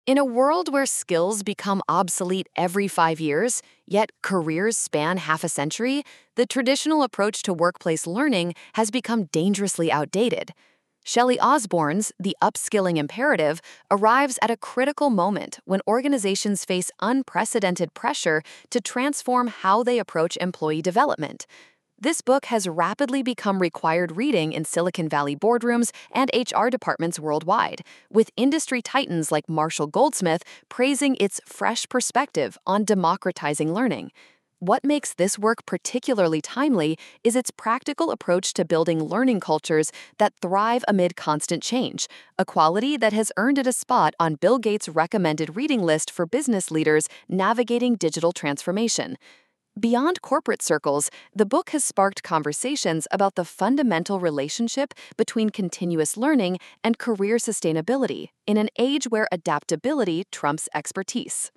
In a world where skills become obsolete every 5 years, yet careers span half a century, the traditional approach to workplace learning has become dangerously outdated. Shelley Osborne's The Upskilling Imperative arrives at a critical moment when organizations face unprecedented pressure to transform how they approach employee development. This book has rapidly become required reading in Silicon Valley boardrooms and HR departments worldwide, with industry titans like Marshall Goldsmith praising its fresh perspective on democratizing learning. What makes this work particularly timely is its practical approach to building learning cultures that thrive amid constant change, a quality that has earned it a spot on Bill Gates' recommended reading list for business leaders navigating digital transformation. Beyond corporate circles, the book has sparked conversations about the fundamental relationship between continuous learning and career sustainability in an age where adaptability trumps expertise.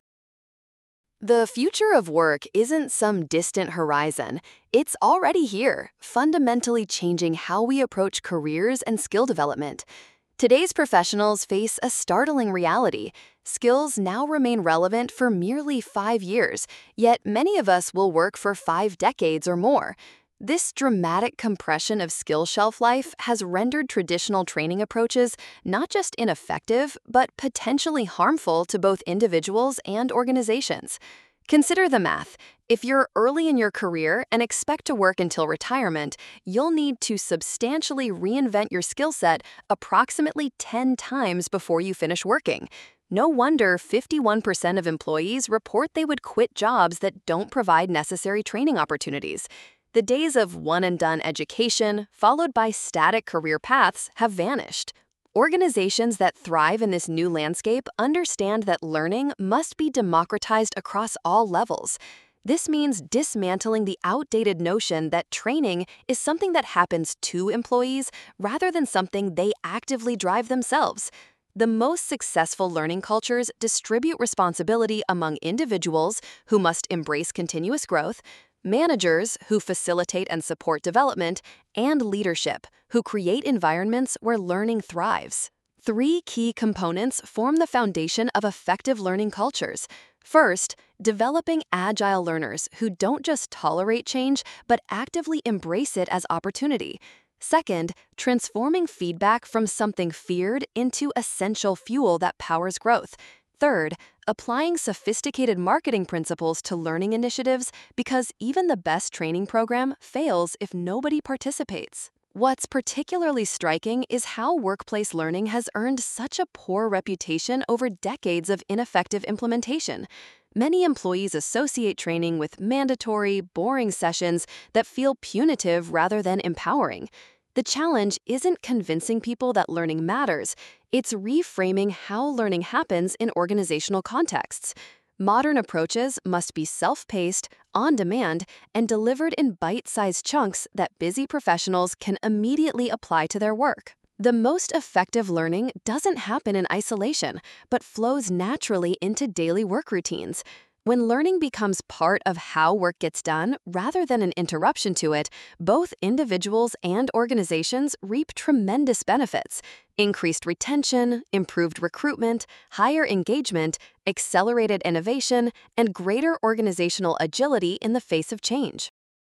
The future of work isn't some distant horizon. It's already here, fundamentally changing how we approach careers and skill development. Today's professionals face a startling reality. Skills now remain relevant for merely 5 years, yet many of us will work for 5 decades or more. This dramatic compression of skill shelf life has rendered traditional training approaches not just ineffective, but potentially harmful to both individuals and organizations. Consider the math. If you're early in your career and expect to work until retirement, you'll need to substantially reinvent your skill set approximately 10 times before you finish working. No wonder 51% of employees report they would quit jobs that don't provide necessary training opportunities. The days of one-and-done education, followed by static career paths, have vanished. Organizations that thrive in this new landscape understand that learning must be democratized across all levels. This means dismantling the outdated notion that training is something that happens to employees rather than something they actively drive themselves. The most successful learning cultures distribute responsibility among individuals who must embrace continuous growth, managers who facilitate and support development, and leadership who create environments where learning thrives. Three key components form the foundation of effective learning cultures. First, developing agile learners who don't just tolerate change, but actively embrace it as opportunity. Second, transforming feedback from something feared into essential fuel that powers growth. Third, applying sophisticated marketing principles to learning initiatives because even the best training program fails if nobody participates. What's particularly striking is how workplace learning has earned such a poor reputation over decades of ineffective implementation. Many employees associate training with mandatory, boring sessions that feel punitive rather than empowering. The challenge isn't convincing people that learning matters, it's reframing how learning happens in organizational contexts. Modern approaches must be self-paced, on-demand, and delivered in bite-sized chunks that busy professionals can immediately apply to their work. The most effective learning doesn't happen in isolation, but flows naturally into daily work routines. When learning becomes part of how work gets done rather than an interruption to it, both individuals and organizations reap tremendous benefits: increased retention, improved recruitment, higher engagement, accelerated innovation, and greater organizational agility in the face of change.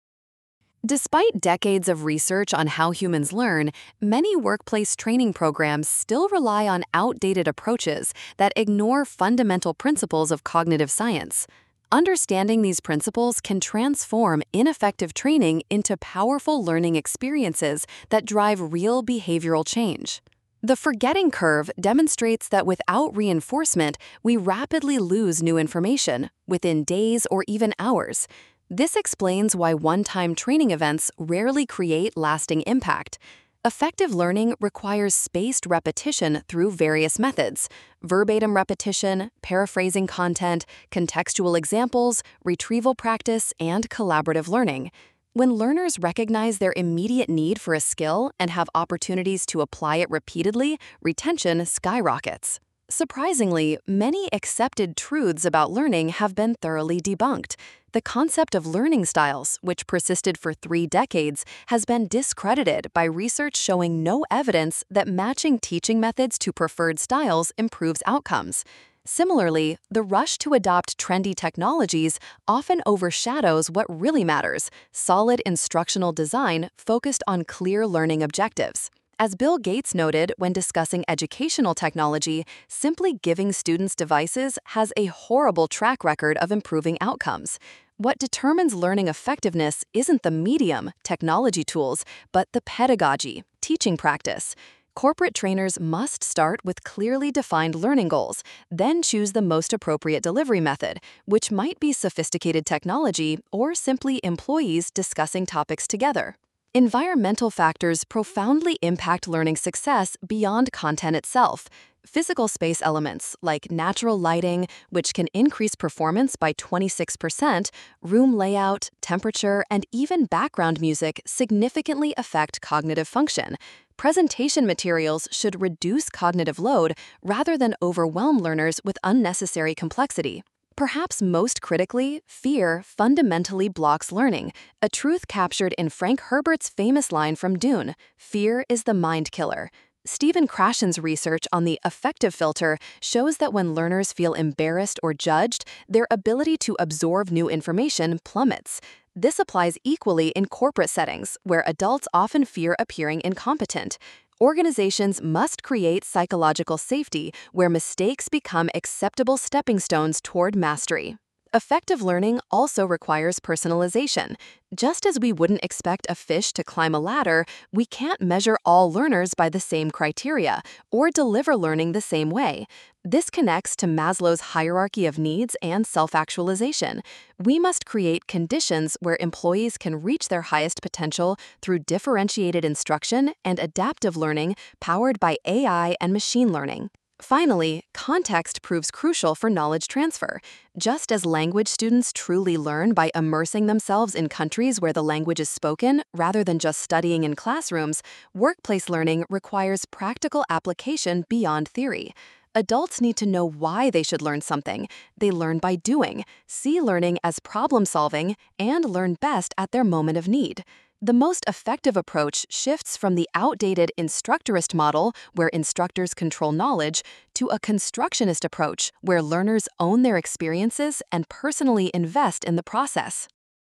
Despite decades of research on how humans learn, many workplace training programs still rely on outdated approaches that ignore fundamental principles of cognitive science. Understanding these principles can transform ineffective training into powerful learning experiences that drive real behavioral change. The forgetting curve demonstrates that without reinforcement, we rapidly lose new information within days or even hours. This explains why one-time training events rarely create lasting impact. Effective learning requires spaced repetition through various methods: verbatim repetition, paraphrasing content, contextual examples, retrieval practice, and collaborative learning. When learners recognize their immediate need for a skill and have opportunities to apply it repeatedly, retention skyrockets. Surprisingly, many accepted truths about learning have been thoroughly debunked. The concept of learning styles, which persisted for 3 decades, has been discredited by research showing no evidence that matching teaching methods to preferred styles improves outcomes. Similarly, the rush to adopt trendy technologies often overshadows what really matters: solid instructional design focused on clear learning objectives. As Bill Gates noted when discussing educational technology, simply giving students devices has a horrible track record of improving outcomes. What determines learning effectiveness isn't the medium, technology tools, but the pedagogy, teaching practice. Corporate trainers must start with clearly defined learning goals, then choose the most appropriate delivery method, which might be sophisticated technology or simply employees discussing topics together. Environmental factors profoundly impact learning success beyond content itself. Physical space elements like natural lighting, which can increase performance by 26%, room layout, temperature, and even background music significantly affect cognitive function. Presentation materials should reduce cognitive load rather than overwhelm learners with unnecessary complexity. Perhaps most critically, fear fundamentally blocks learning, a truth captured in Frank Herbert's famous line from Dune: "Fear is the mind killer." Stephen Krashen's research on the affective filter shows that when learners feel embarrassed or judged, their ability to absorb new information plummets. This applies equally in corporate settings, where adults often fear appearing incompetent. Organizations must create psychological safety where mistakes become acceptable stepping stones toward mastery. Effective learning also requires personalization. Just as we wouldn't expect a fish to climb a ladder, we can't measure all learners by the same criteria or deliver learning the same way. This connects to Maslow's hierarchy of needs and self-actualization. We must create conditions where employees can reach their highest potential through differentiated instruction and adaptive learning powered by AI and machine learning. Finally, context proves crucial for knowledge transfer. Just as language students truly learn by immersing themselves in countries where the language is spoken rather than just studying in classrooms, workplace learning requires practical application beyond theory. Adults need to know why they should learn something. They learn by doing, see learning as problem solving, and learn best at their moment of need. The most effective approach shifts from the outdated instructorist model, where instructors control knowledge, to a constructionist approach, where learners own their experiences and personally invest in the process.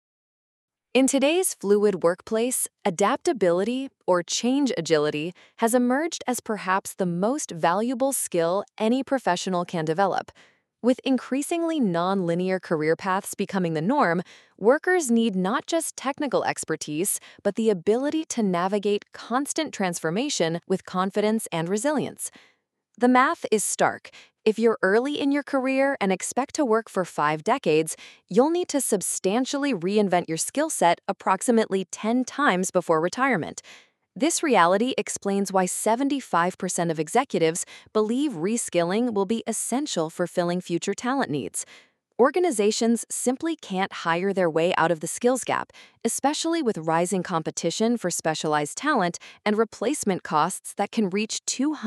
In today's fluid workplace, adaptability, or change agility, has emerged as perhaps the most valuable skill any professional can develop. With increasingly non-linear career paths becoming the norm, workers need not just technical expertise, but the ability to navigate constant transformation with confidence and resilience. The math is stark. If you're early in your career and expect to work for 5 decades, you'll need to substantially reinvent your skill set approximately 10 times before retirement. This reality explains why 75% of executives believe reskilling will be essential for filling future talent needs. Organizations simply can't hire their way out of the skills gap, especially with rising competition for specialized talent and replacement costs that can reach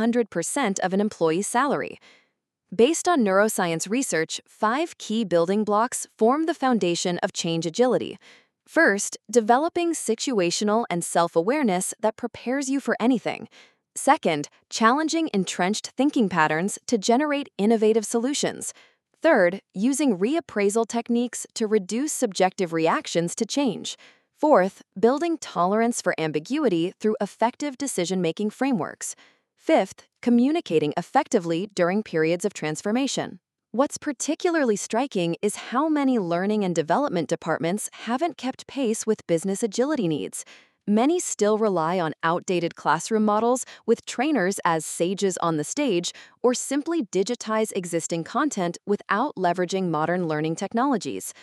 200% of an employee's salary. Based on neuroscience research, 5 key building blocks form the foundation of change agility. First, developing situational and self-awareness that prepares you for anything. Second, challenging entrenched thinking patterns to generate innovative solutions. Third, using reappraisal techniques to reduce subjective reactions to change. Fourth, building tolerance for ambiguity through effective decision-making frameworks. Fifth, communicating effectively during periods of transformation. What's particularly striking is how many learning and development departments haven't kept pace with business agility needs. Many still rely on outdated classroom models with trainers as sages on the stage, or simply digitize existing content without leveraging modern learning technologies.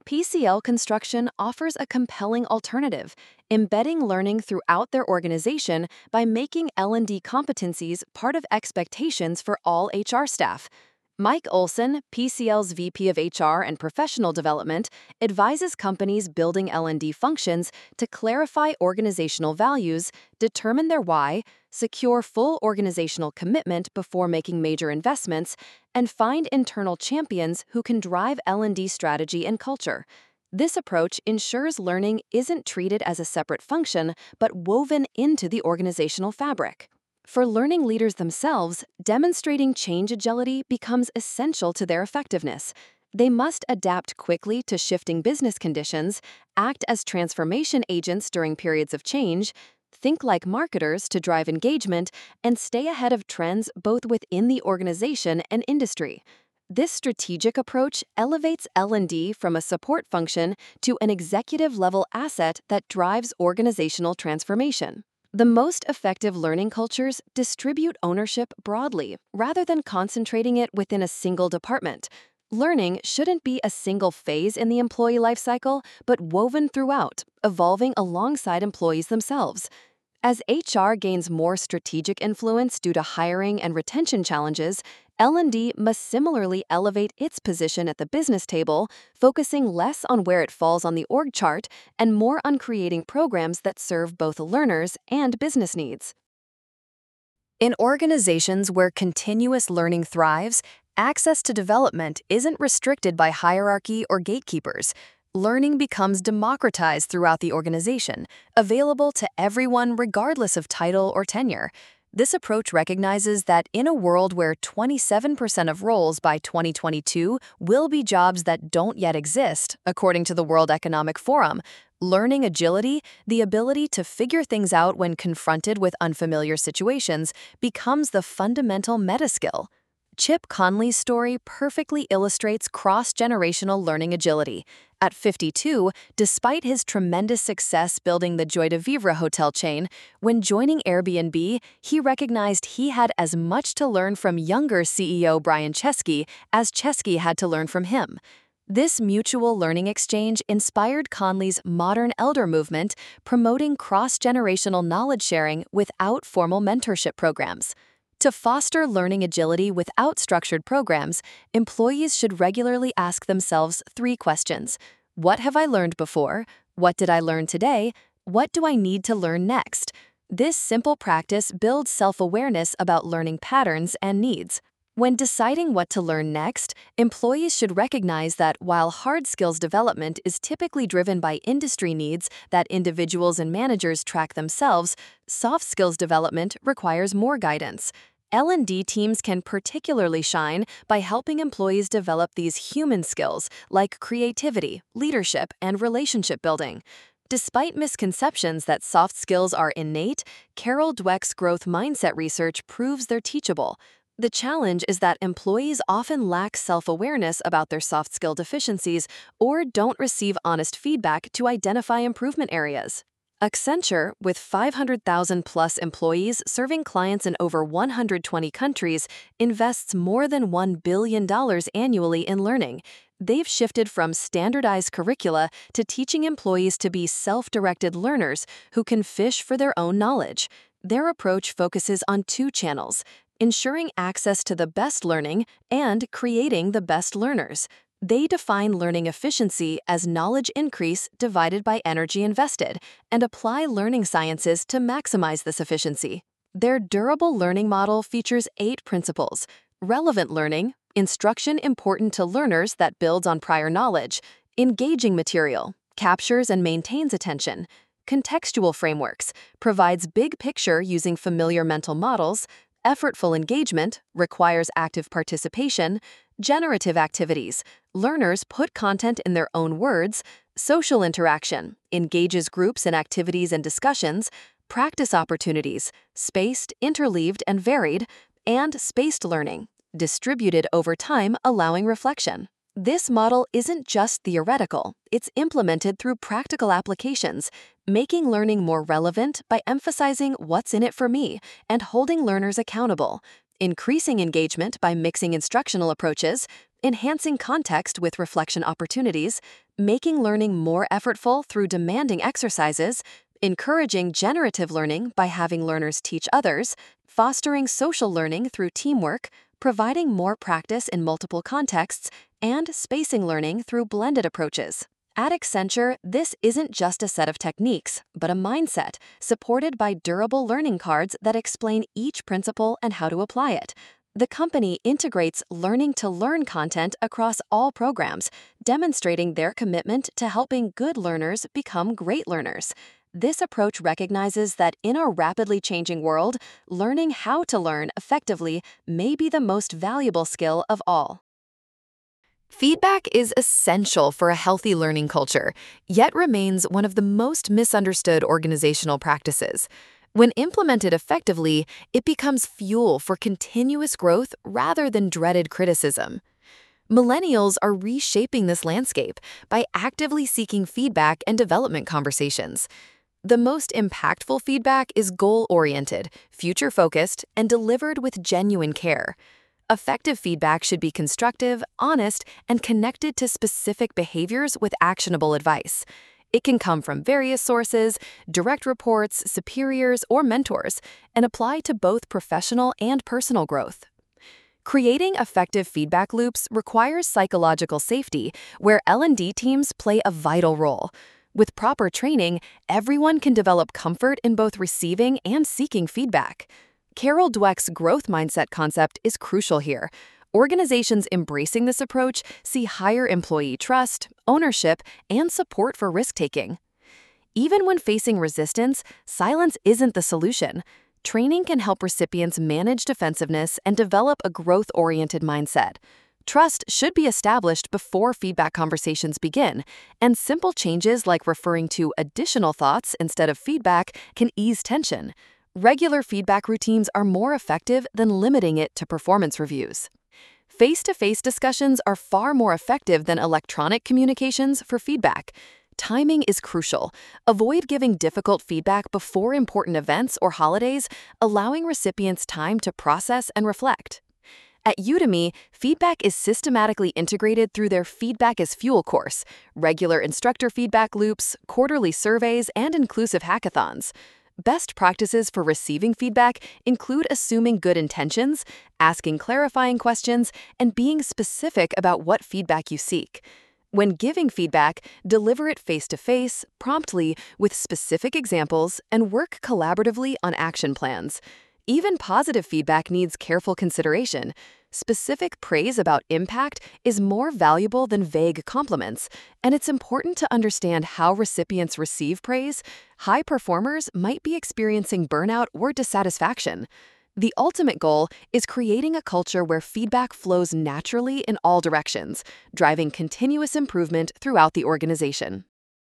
PCL Construction offers a compelling alternative, embedding learning throughout their organization by making L&D competencies part of expectations for all HR staff. Mike Olson, PCL's VP of HR and Professional Development, advises companies building L&D functions to clarify organizational values, determine their why, secure full organizational commitment before making major investments, and find internal champions who can drive L&D strategy and culture. This approach ensures learning isn't treated as a separate function, but woven into the organizational fabric. For learning leaders themselves, demonstrating change agility becomes essential to their effectiveness. They must adapt quickly to shifting business conditions, act as transformation agents during periods of change, think like marketers to drive engagement, and stay ahead of trends both within the organization and industry. This strategic approach elevates L&D from a support function to an executive-level asset that drives organizational transformation. The most effective learning cultures distribute ownership broadly rather than concentrating it within a single department. Learning shouldn't be a single phase in the employee lifecycle, but woven throughout, evolving alongside employees themselves. As HR gains more strategic influence due to hiring and retention challenges, L&D must similarly elevate its position at the business table, focusing less on where it falls on the org chart and more on creating programs that serve both learners and business needs. In organizations where continuous learning thrives, access to development isn't restricted by hierarchy or gatekeepers. Learning becomes democratized throughout the organization, available to everyone regardless of title or tenure. This approach recognizes that in a world where 27% of roles by 2022 will be jobs that don't yet exist, according to the World Economic Forum, learning agility, the ability to figure things out when confronted with unfamiliar situations, becomes the fundamental meta skill. Chip Conley's story perfectly illustrates cross-generational learning agility. At 52, despite his tremendous success building the Joie de Vivre hotel chain, when joining Airbnb, he recognized he had as much to learn from younger CEO Brian Chesky as Chesky had to learn from him. This mutual learning exchange inspired Conley's Modern Elder movement, promoting cross-generational knowledge sharing without formal mentorship programs. To foster learning agility without structured programs, employees should regularly ask themselves 3 questions. What have I learned before? What did I learn today? What do I need to learn next? This simple practice builds self-awareness about learning patterns and needs. When deciding what to learn next, employees should recognize that while hard skills development is typically driven by industry needs that individuals and managers track themselves, soft skills development requires more guidance. L&D teams can particularly shine by helping employees develop these human skills like creativity, leadership, and relationship building. Despite misconceptions that soft skills are innate, Carol Dweck's growth mindset research proves they're teachable. The challenge is that employees often lack self-awareness about their soft skill deficiencies or don't receive honest feedback to identify improvement areas. Accenture, with 500,000-plus employees serving clients in over 120 countries, invests more than $1 billion annually in learning. They've shifted from standardized curricula to teaching employees to be self-directed learners who can fish for their own knowledge. Their approach focuses on 2 channels: ensuring access to the best learning and creating the best learners. They define learning efficiency as knowledge increase divided by energy invested and apply learning sciences to maximize this efficiency. Their durable learning model features 8 principles: relevant learning, instruction important to learners that builds on prior knowledge; engaging material, captures and maintains attention; contextual frameworks, provides big picture using familiar mental models; effortful engagement, requires active participation; generative activities, learners put content in their own words; social interaction, engages groups in activities and discussions; practice opportunities, spaced, interleaved, and varied; and spaced learning, distributed over time, allowing reflection. This model isn't just theoretical, it's implemented through practical applications, making learning more relevant by emphasizing what's in it for me and holding learners accountable, increasing engagement by mixing instructional approaches, enhancing context with reflection opportunities, making learning more effortful through demanding exercises, encouraging generative learning by having learners teach others, fostering social learning through teamwork, providing more practice in multiple contexts, and spacing learning through blended approaches. At Accenture, this isn't just a set of techniques, but a mindset supported by durable learning cards that explain each principle and how to apply it. The company integrates learning-to-learn content across all programs, demonstrating their commitment to helping good learners become great learners. This approach recognizes that in our rapidly changing world, learning how to learn effectively may be the most valuable skill of all. Feedback is essential for a healthy learning culture, yet remains one of the most misunderstood organizational practices. When implemented effectively, it becomes fuel for continuous growth rather than dreaded criticism. Millennials are reshaping this landscape by actively seeking feedback and development conversations. The most impactful feedback is goal-oriented, future-focused, and delivered with genuine care. Effective feedback should be constructive, honest, and connected to specific behaviors with actionable advice. It can come from various sources, direct reports, superiors, or mentors, and apply to both professional and personal growth. Creating effective feedback loops requires psychological safety, where L&D teams play a vital role. With proper training, everyone can develop comfort in both receiving and seeking feedback. Carol Dweck's growth mindset concept is crucial here. Organizations embracing this approach see higher employee trust, ownership, and support for risk-taking. Even when facing resistance, silence isn't the solution. Training can help recipients manage defensiveness and develop a growth-oriented mindset. Trust should be established before feedback conversations begin, and simple changes like referring to additional thoughts instead of feedback can ease tension. Regular feedback routines are more effective than limiting it to performance reviews. Face-to-face discussions are far more effective than electronic communications for feedback. Timing is crucial. Avoid giving difficult feedback before important events or holidays, allowing recipients time to process and reflect. At Udemy, feedback is systematically integrated through their Feedback is Fuel course, regular instructor feedback loops, quarterly surveys, and inclusive hackathons. Best practices for receiving feedback include assuming good intentions, asking clarifying questions, and being specific about what feedback you seek. When giving feedback, deliver it face-to-face, promptly, with specific examples, and work collaboratively on action plans. Even positive feedback needs careful consideration. Specific praise about impact is more valuable than vague compliments, and it's important to understand how recipients receive praise. High performers might be experiencing burnout or dissatisfaction. The ultimate goal is creating a culture where feedback flows naturally in all directions, driving continuous improvement throughout the organization.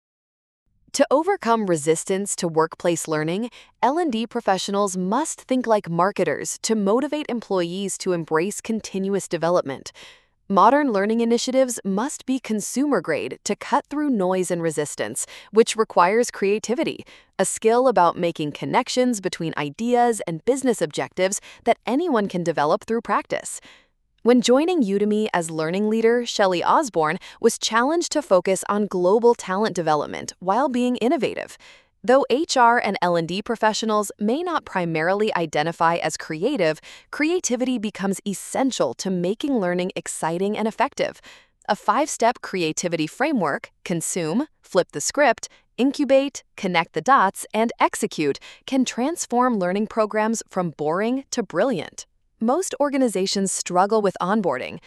To overcome resistance to workplace learning, L&D professionals must think like marketers to motivate employees to embrace continuous development. Modern learning initiatives must be consumer-grade to cut through noise and resistance, which requires creativity, a skill about making connections between ideas and business objectives that anyone can develop through practice. When joining Udemy as learning leader, Shelley Osborne was challenged to focus on global talent development while being innovative. Though HR and L&D professionals may not primarily identify as creative, creativity becomes essential to making learning exciting and effective. A 5-step creativity framework, consume, flip the script, incubate, connect the dots, and execute, can transform learning programs from boring to brilliant. Most organizations struggle with onboarding.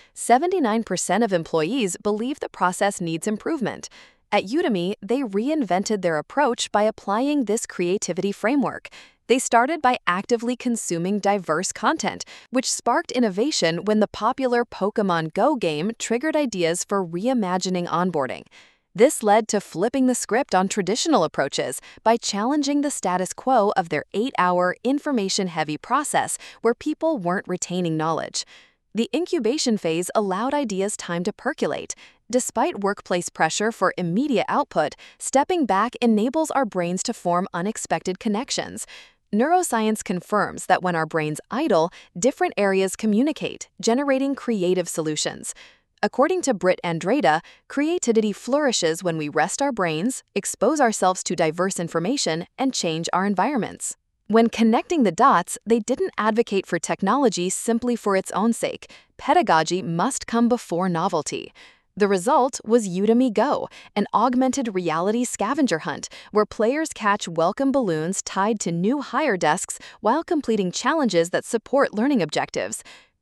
79% of employees believe the process needs improvement. At Udemy, they reinvented their approach by applying this creativity framework. They started by actively consuming diverse content, which sparked innovation when the popular Pokémon Go game triggered ideas for reimagining onboarding. This led to flipping the script on traditional approaches by challenging the status quo of their 8-hour, information-heavy process where people weren't retaining knowledge. The incubation phase allowed ideas time to percolate. Despite workplace pressure for immediate output, stepping back enables our brains to form unexpected connections. Neuroscience confirms that when our brains idle, different areas communicate, generating creative solutions. According to Britt Andrada, creativity flourishes when we rest our brains, expose ourselves to diverse information, and change our environments. When connecting the dots, they didn't advocate for technology simply for its own sake. Pedagogy must come before novelty. The result was Udemy Go, an augmented reality scavenger hunt where players catch welcome balloons tied to new hire desks while completing challenges that support learning objectives.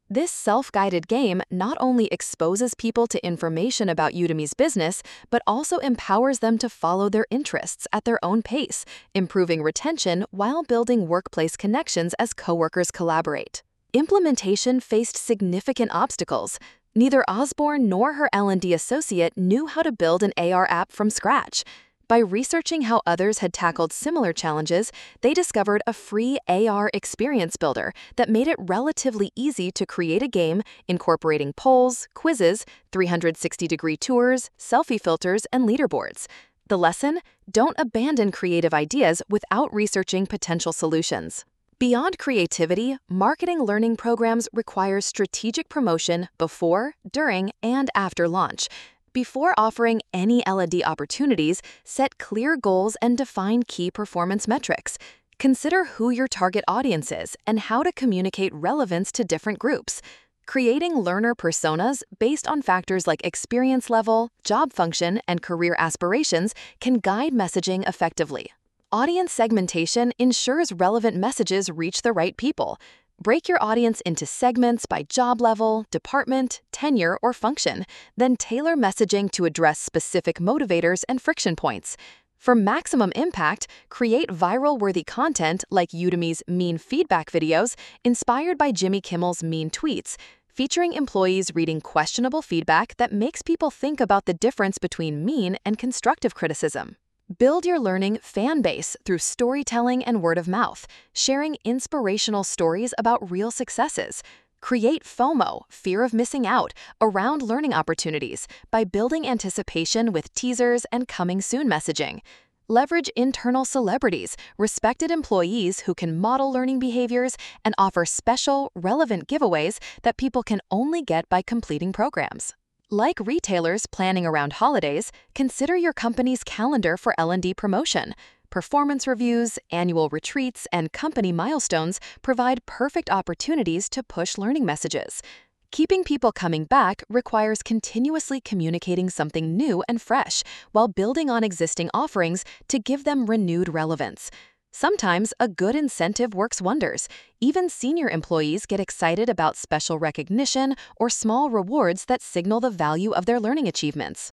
This self-guided game not only exposes people to information about Udemy's business, but also empowers them to follow their interests at their own pace, improving retention while building workplace connections as coworkers collaborate. Implementation faced significant obstacles. Neither Osborne nor her L&D associate knew how to build an AR app from scratch. By researching how others had tackled similar challenges, they discovered a free AR experience builder that made it relatively easy to create a game incorporating polls, quizzes, 360-degree tours, selfie filters, and leaderboards. The lesson? Don't abandon creative ideas without researching potential solutions. Beyond creativity, marketing learning programs require strategic promotion before, during, and after launch. Before offering any L&D opportunities, set clear goals and define key performance metrics. Consider who your target audience is and how to communicate relevance to different groups. Creating learner personas based on factors like experience level, job function, and career aspirations can guide messaging effectively. Audience segmentation ensures relevant messages reach the right people. Break your audience into segments by job level, department, tenure, or function, then tailor messaging to address specific motivators and friction points. For maximum impact, create viral-worthy content like Udemy's Mean Feedback videos, inspired by Jimmy Kimmel's Mean Tweets, featuring employees reading questionable feedback that makes people think about the difference between mean and constructive criticism. Build your learning fan base through storytelling and word of mouth, sharing inspirational stories about real successes. Create FOMO, fear of missing out, around learning opportunities by building anticipation with teasers and coming soon messaging. Leverage internal celebrities, respected employees who can model learning behaviors and offer special, relevant giveaways that people can only get by completing programs. Like retailers planning around holidays, consider your company's calendar for L&D promotion. Performance reviews, annual retreats, and company milestones provide perfect opportunities to push learning messages. Keeping people coming back requires continuously communicating something new and fresh while building on existing offerings to give them renewed relevance. Sometimes a good incentive works wonders. Even senior employees get excited about special recognition or small rewards that signal the value of their learning achievements.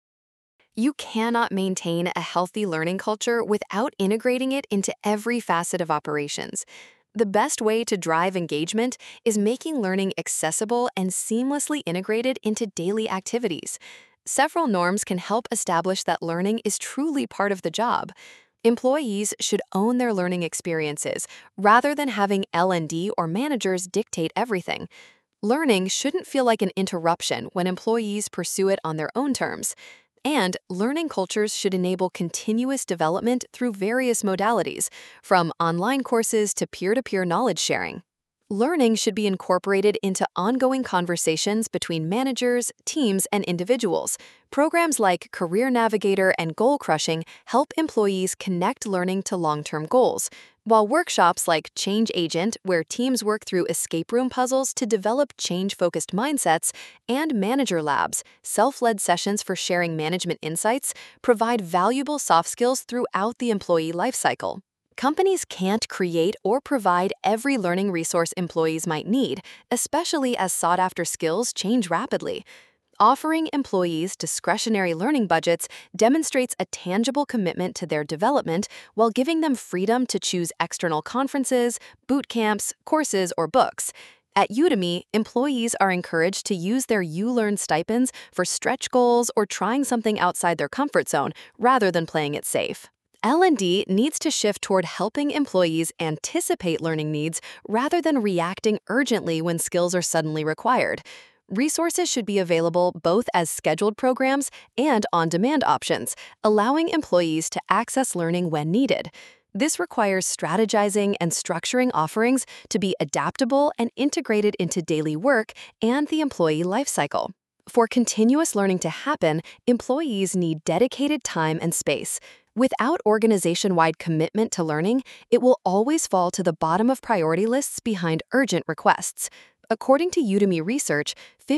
You cannot maintain a healthy learning culture without integrating it into every facet of operations. The best way to drive engagement is making learning accessible and seamlessly integrated into daily activities. Several norms can help establish that learning is truly part of the job. Employees should own their learning experiences rather than having L&D or managers dictate everything. Learning shouldn't feel like an interruption when employees pursue it on their own terms. And learning cultures should enable continuous development through various modalities, from online courses to peer-to-peer knowledge sharing. Learning should be incorporated into ongoing conversations between managers, teams, and individuals. Programs like Career Navigator and Goal Crushing help employees connect learning to long-term goals, while workshops like Change Agent, where teams work through escape room puzzles to develop change-focused mindsets, and Manager Labs, self-led sessions for sharing management insights, provide valuable soft skills throughout the employee lifecycle. Companies can't create or provide every learning resource employees might need, especially as sought-after skills change rapidly. Offering employees discretionary learning budgets demonstrates a tangible commitment to their development while giving them freedom to choose external conferences, boot camps, courses, or books. At Udemy, employees are encouraged to use their ULearn stipends for stretch goals or trying something outside their comfort zone rather than playing it safe. L&D needs to shift toward helping employees anticipate learning needs rather than reacting urgently when skills are suddenly required. Resources should be available both as scheduled programs and on-demand options, allowing employees to access learning when needed. This requires strategizing and structuring offerings to be adaptable and integrated into daily work and the employee lifecycle. For continuous learning to happen, employees need dedicated time and space. Without organization-wide commitment to learning, it will always fall to the bottom of priority lists behind urgent requests. According to Udemy research,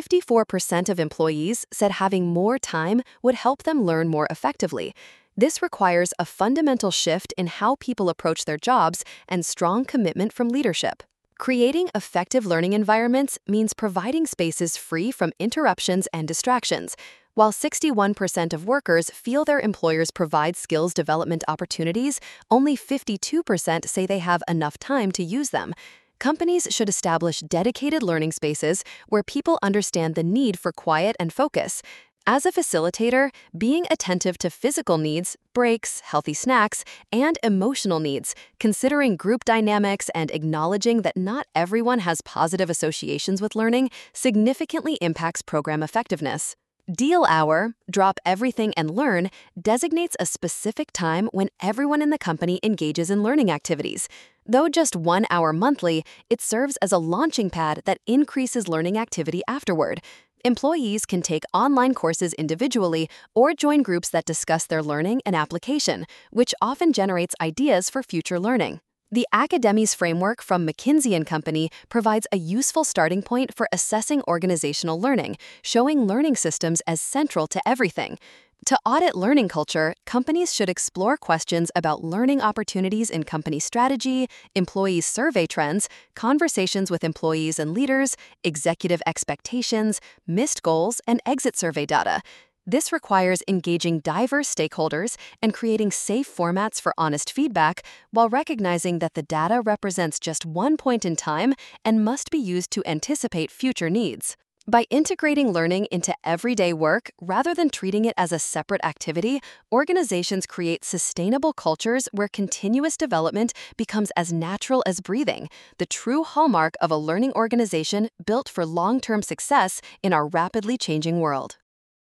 54% of employees said having more time would help them learn more effectively. This requires a fundamental shift in how people approach their jobs and strong commitment from leadership. Creating effective learning environments means providing spaces free from interruptions and distractions. While 61% of workers feel their employers provide skills development opportunities, only 52% say they have enough time to use them. Companies should establish dedicated learning spaces where people understand the need for quiet and focus. As a facilitator, being attentive to physical needs, breaks, healthy snacks, and emotional needs, considering group dynamics and acknowledging that not everyone has positive associations with learning, significantly impacts program effectiveness. Deal Hour, Drop Everything and Learn, designates a specific time when everyone in the company engages in learning activities. Though just 1 hour monthly, it serves as a launching pad that increases learning activity afterward. Employees can take online courses individually or join groups that discuss their learning and application, which often generates ideas for future learning. The Academies framework from McKinsey & Company provides a useful starting point for assessing organizational learning, showing learning systems as central to everything. To audit learning culture, companies should explore questions about learning opportunities in company strategy, employee survey trends, conversations with employees and leaders, executive expectations, missed goals, and exit survey data. This requires engaging diverse stakeholders and creating safe formats for honest feedback while recognizing that the data represents just one point in time and must be used to anticipate future needs. By integrating learning into everyday work rather than treating it as a separate activity, organizations create sustainable cultures where continuous development becomes as natural as breathing, the true hallmark of a learning organization built for long-term success in our rapidly changing world.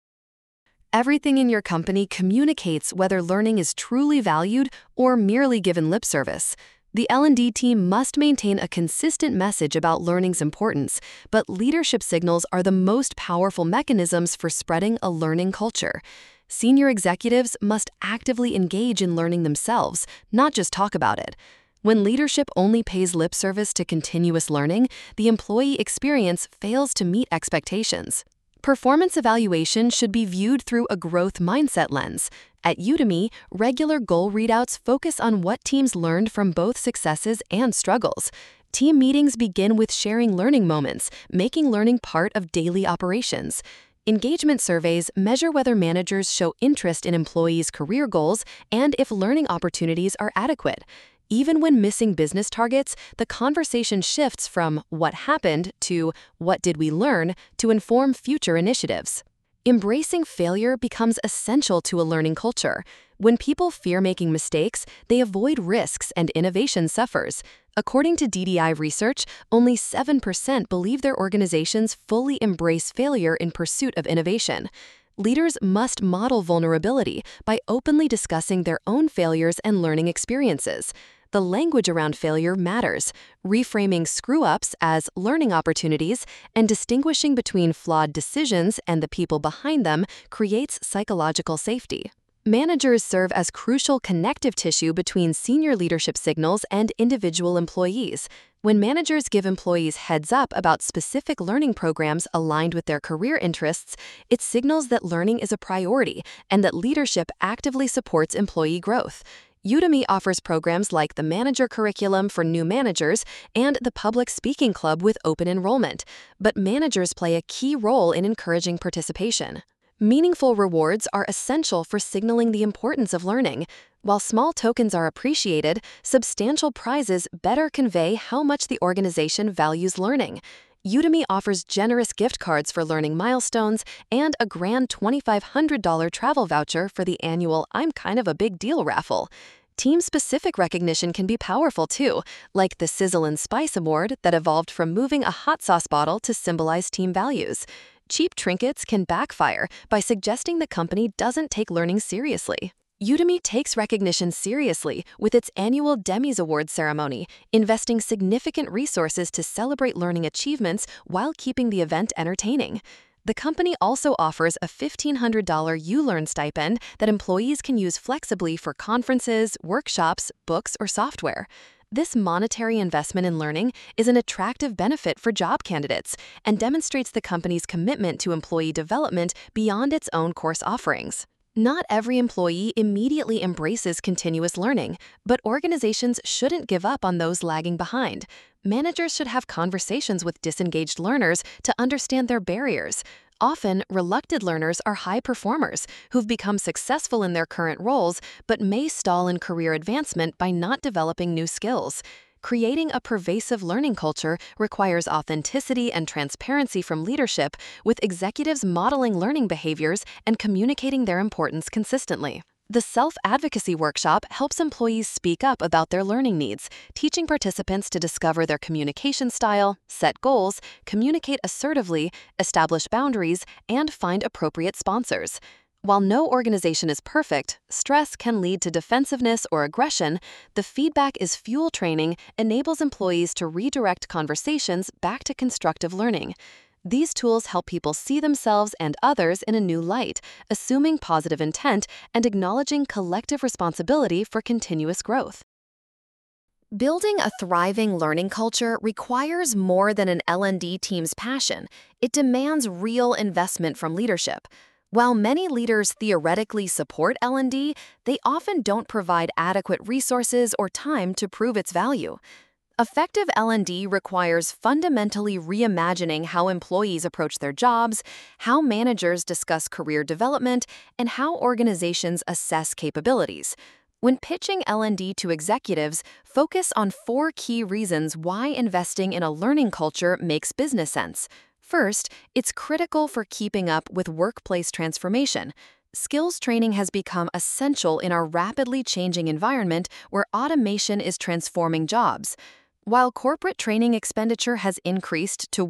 Everything in your company communicates whether learning is truly valued or merely given lip service. The L&D team must maintain a consistent message about learning's importance, but leadership signals are the most powerful mechanisms for spreading a learning culture. Senior executives must actively engage in learning themselves, not just talk about it. When leadership only pays lip service to continuous learning, the employee experience fails to meet expectations. Performance evaluation should be viewed through a growth mindset lens. At Udemy, regular goal readouts focus on what teams learned from both successes and struggles. Team meetings begin with sharing learning moments, making learning part of daily operations. Engagement surveys measure whether managers show interest in employees' career goals and if learning opportunities are adequate. Even when missing business targets, the conversation shifts from what happened to what did we learn to inform future initiatives. Embracing failure becomes essential to a learning culture. When people fear making mistakes, they avoid risks and innovation suffers. According to DDI research, only 7% believe their organizations fully embrace failure in pursuit of innovation. Leaders must model vulnerability by openly discussing their own failures and learning experiences. The language around failure matters, reframing screw-ups as learning opportunities and distinguishing between flawed decisions and the people behind them creates psychological safety. Managers serve as crucial connective tissue between senior leadership signals and individual employees. When managers give employees heads up about specific learning programs aligned with their career interests, it signals that learning is a priority and that leadership actively supports employee growth. Udemy offers programs like the Manager Curriculum for new managers and the Public Speaking Club with open enrollment, but managers play a key role in encouraging participation. Meaningful rewards are essential for signaling the importance of learning. While small tokens are appreciated, substantial prizes better convey how much the organization values learning. Udemy offers generous gift cards for learning milestones and a grand $2,500 travel voucher for the annual I'm Kind of a Big Deal raffle. Team-specific recognition can be powerful too, like the Sizzle and Spice Award that evolved from moving a hot sauce bottle to symbolize team values. Cheap trinkets can backfire by suggesting the company doesn't take learning seriously. Udemy takes recognition seriously with its annual Demis Award ceremony, investing significant resources to celebrate learning achievements while keeping the event entertaining. The company also offers a $1,500 ULearn stipend that employees can use flexibly for conferences, workshops, books, or software. This monetary investment in learning is an attractive benefit for job candidates and demonstrates the company's commitment to employee development beyond its own course offerings. Not every employee immediately embraces continuous learning, but organizations shouldn't give up on those lagging behind. Managers should have conversations with disengaged learners to understand their barriers. Often, reluctant learners are high performers who've become successful in their current roles but may stall in career advancement by not developing new skills. Creating a pervasive learning culture requires authenticity and transparency from leadership, with executives modeling learning behaviors and communicating their importance consistently. The self-advocacy workshop helps employees speak up about their learning needs, teaching participants to discover their communication style, set goals, communicate assertively, establish boundaries, and find appropriate sponsors. While no organization is perfect, stress can lead to defensiveness or aggression. The Feedback is Fuel training enables employees to redirect conversations back to constructive learning. These tools help people see themselves and others in a new light, assuming positive intent and acknowledging collective responsibility for continuous growth. Building a thriving learning culture requires more than an L&D team's passion. It demands real investment from leadership. While many leaders theoretically support L&D, they often don't provide adequate resources or time to prove its value. Effective L&D requires fundamentally reimagining how employees approach their jobs, how managers discuss career development, and how organizations assess capabilities. When pitching L&D to executives, focus on 4 key reasons why investing in a learning culture makes business sense. First, it's critical for keeping up with workplace transformation. Skills training has become essential in our rapidly changing environment where automation is transforming jobs. While corporate training expenditure has increased to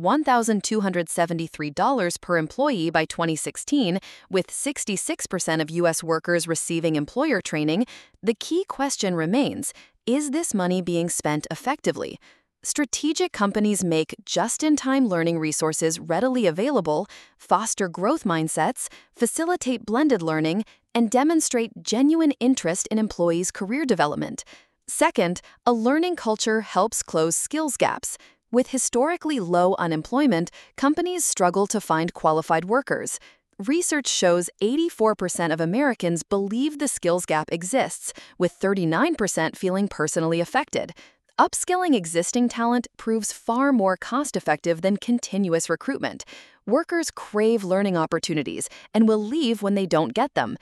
$1,273 per employee by 2016, with 66% of U.S. workers receiving employer training, the key question remains: is this money being spent effectively? Strategic companies make just-in-time learning resources readily available, foster growth mindsets, facilitate blended learning, and demonstrate genuine interest in employees' career development. Second, a learning culture helps close skills gaps. With historically low unemployment, companies struggle to find qualified workers. Research shows 84% of Americans believe the skills gap exists, with 39% feeling personally affected. Upskilling existing talent proves far more cost-effective than continuous recruitment. Workers crave learning opportunities and will leave when they don't get them.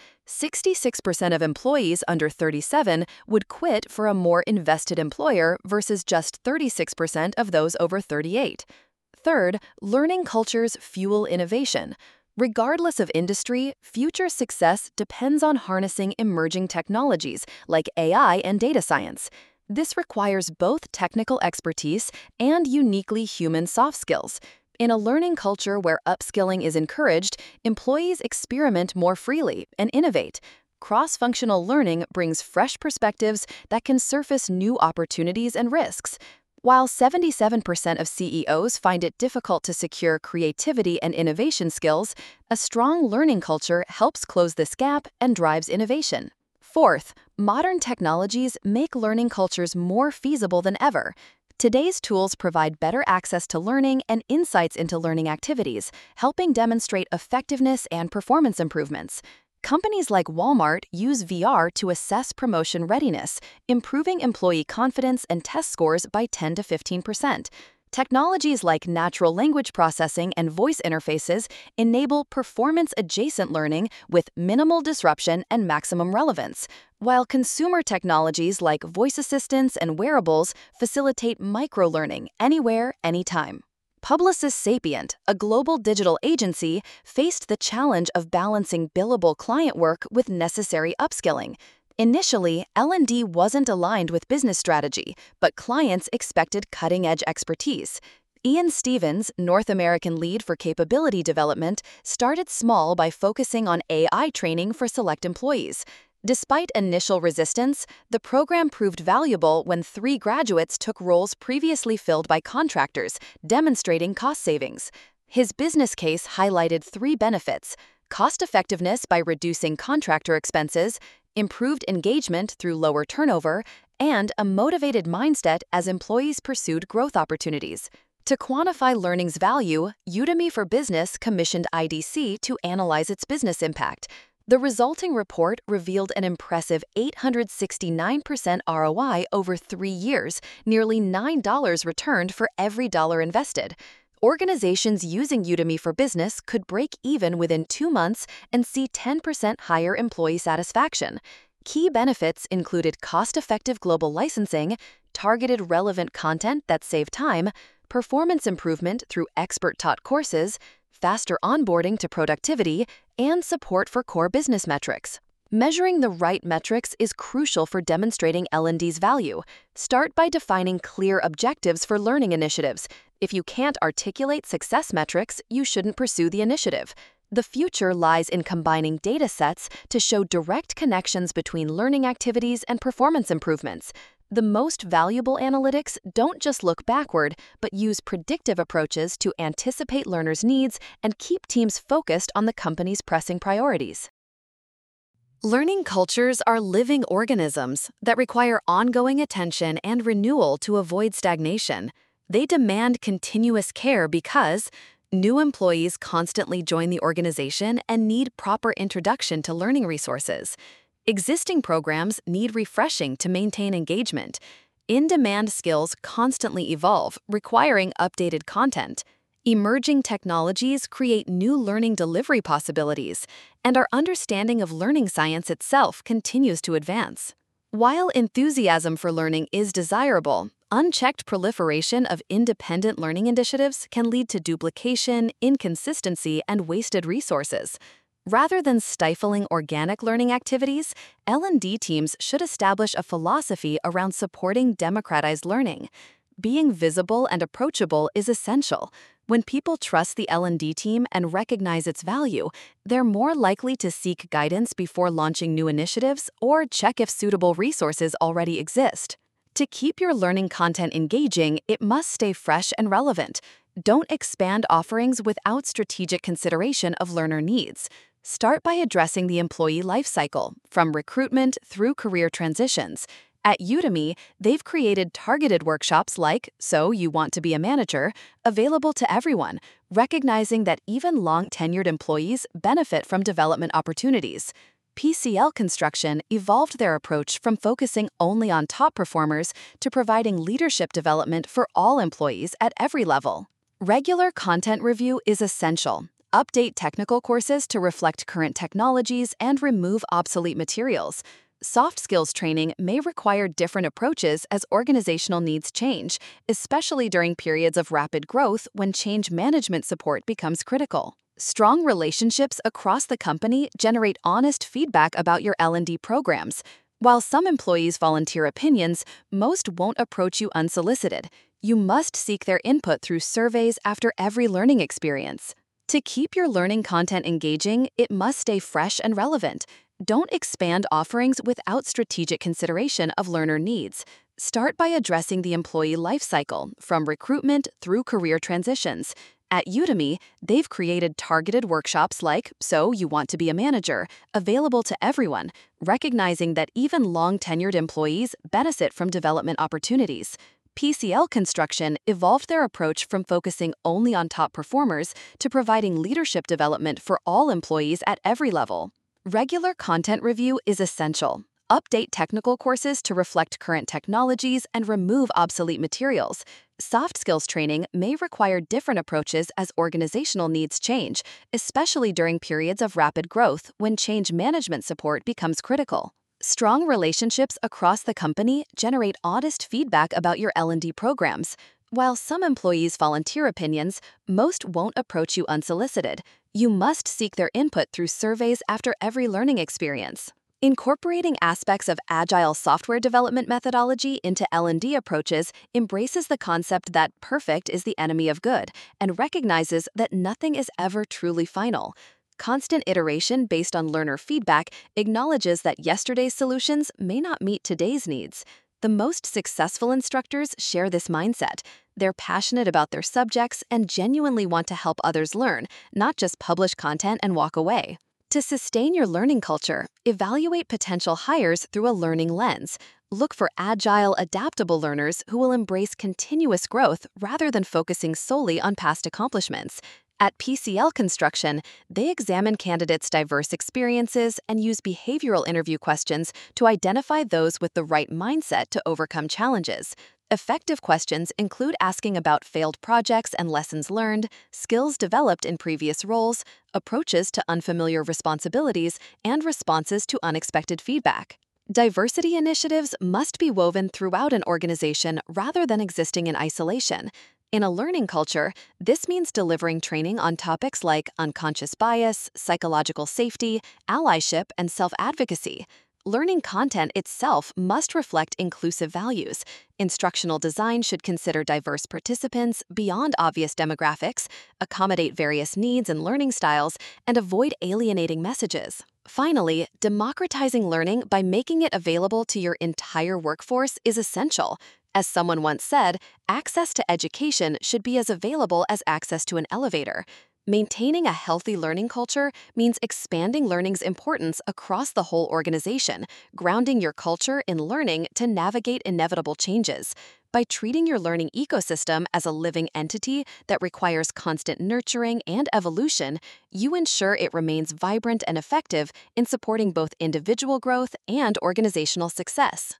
66% of employees under 37 would quit for a more invested employer versus just 36% of those over 38. Third, learning cultures fuel innovation. Regardless of industry, future success depends on harnessing emerging technologies like AI and data science. This requires both technical expertise and uniquely human soft skills. In a learning culture where upskilling is encouraged, employees experiment more freely and innovate. Cross-functional learning brings fresh perspectives that can surface new opportunities and risks. While 77% of CEOs find it difficult to secure creativity and innovation skills, a strong learning culture helps close this gap and drives innovation. Fourth, modern technologies make learning cultures more feasible than ever. Today's tools provide better access to learning and insights into learning activities, helping demonstrate effectiveness and performance improvements. Companies like Walmart use VR to assess promotion readiness, improving employee confidence and test scores by 10 to 15%. Technologies like natural language processing and voice interfaces enable performance-adjacent learning with minimal disruption and maximum relevance, while consumer technologies like voice assistants and wearables facilitate micro-learning anywhere, anytime. Publicis Sapient, a global digital agency, faced the challenge of balancing billable client work with necessary upskilling. Initially, L&D wasn't aligned with business strategy, but clients expected cutting-edge expertise. Ian Stevens, North American lead for capability development, started small by focusing on AI training for select employees. Despite initial resistance, the program proved valuable when 3 graduates took roles previously filled by contractors, demonstrating cost savings. His business case highlighted 3 benefits: cost-effectiveness by reducing contractor expenses, improved engagement through lower turnover, and a motivated mindset as employees pursued growth opportunities. To quantify learning's value, Udemy for Business commissioned IDC to analyze its business impact. The resulting report revealed an impressive 869% ROI over 3 years, nearly $9 returned for every dollar invested. Organizations using Udemy for Business could break even within 2 months and see 10% higher employee satisfaction. Key benefits included cost-effective global licensing, targeted relevant content that saved time, performance improvement through expert-taught courses, faster onboarding to productivity, and support for core business metrics. Measuring the right metrics is crucial for demonstrating L&D's value. Start by defining clear objectives for learning initiatives. If you can't articulate success metrics, you shouldn't pursue the initiative. The future lies in combining data sets to show direct connections between learning activities and performance improvements. The most valuable analytics don't just look backward, but use predictive approaches to anticipate learners' needs and keep teams focused on the company's pressing priorities. Learning cultures are living organisms that require ongoing attention and renewal to avoid stagnation. They demand continuous care because new employees constantly join the organization and need proper introduction to learning resources. Existing programs need refreshing to maintain engagement. In-demand skills constantly evolve, requiring updated content. Emerging technologies create new learning delivery possibilities, and our understanding of learning science itself continues to advance. While enthusiasm for learning is desirable, unchecked proliferation of independent learning initiatives can lead to duplication, inconsistency, and wasted resources. Rather than stifling organic learning activities, L&D teams should establish a philosophy around supporting democratized learning. Being visible and approachable is essential. When people trust the L&D team and recognize its value, they're more likely to seek guidance before launching new initiatives or check if suitable resources already exist. To keep your learning content engaging, it must stay fresh and relevant. Don't expand offerings without strategic consideration of learner needs. Start by addressing the employee lifecycle, from recruitment through career transitions. At Udemy, they've created targeted workshops like So You Want to Be a Manager, available to everyone, recognizing that even long-tenured employees benefit from development opportunities. PCL Construction evolved their approach from focusing only on top performers to providing leadership development for all employees at every level. Regular content review is essential. Update technical courses to reflect current technologies and remove obsolete materials. Soft skills training may require different approaches as organizational needs change, especially during periods of rapid growth when change management support becomes critical. Strong relationships across the company generate honest feedback about your L&D programs. While some employees volunteer opinions, most won't approach you unsolicited. You must seek their input through surveys after every learning experience. To keep your learning content engaging, it must stay fresh and relevant. Don't expand offerings without strategic consideration of learner needs. Start by addressing the employee lifecycle, from recruitment through career transitions. At Udemy, they've created targeted workshops like So You Want to Be a Manager, available to everyone, recognizing that even long-tenured employees benefit from development opportunities. PCL Construction evolved their approach from focusing only on top performers to providing leadership development for all employees at every level. Regular content review is essential. Update technical courses to reflect current technologies and remove obsolete materials. Soft skills training may require different approaches as organizational needs change, especially during periods of rapid growth when change management support becomes critical. Strong relationships across the company generate honest feedback about your L&D programs. While some employees volunteer opinions, most won't approach you unsolicited. You must seek their input through surveys after every learning experience. Incorporating aspects of agile software development methodology into L&D approaches embraces the concept that perfect is the enemy of good and recognizes that nothing is ever truly final. Constant iteration based on learner feedback acknowledges that yesterday's solutions may not meet today's needs. The most successful instructors share this mindset. They're passionate about their subjects and genuinely want to help others learn, not just publish content and walk away. To sustain your learning culture, evaluate potential hires through a learning lens. Look for agile, adaptable learners who will embrace continuous growth rather than focusing solely on past accomplishments. At PCL Construction, they examine candidates' diverse experiences and use behavioral interview questions to identify those with the right mindset to overcome challenges. Effective questions include asking about failed projects and lessons learned, skills developed in previous roles, approaches to unfamiliar responsibilities, and responses to unexpected feedback. Diversity initiatives must be woven throughout an organization rather than existing in isolation. In a learning culture, this means delivering training on topics like unconscious bias, psychological safety, allyship, and self-advocacy. Learning content itself must reflect inclusive values. Instructional design should consider diverse participants beyond obvious demographics, accommodate various needs and learning styles, and avoid alienating messages. Finally, democratizing learning by making it available to your entire workforce is essential. As someone once said, access to education should be as available as access to an elevator. Maintaining a healthy learning culture means expanding learning's importance across the whole organization, grounding your culture in learning to navigate inevitable changes. By treating your learning ecosystem as a living entity that requires constant nurturing and evolution, you ensure it remains vibrant and effective in supporting both individual growth and organizational success.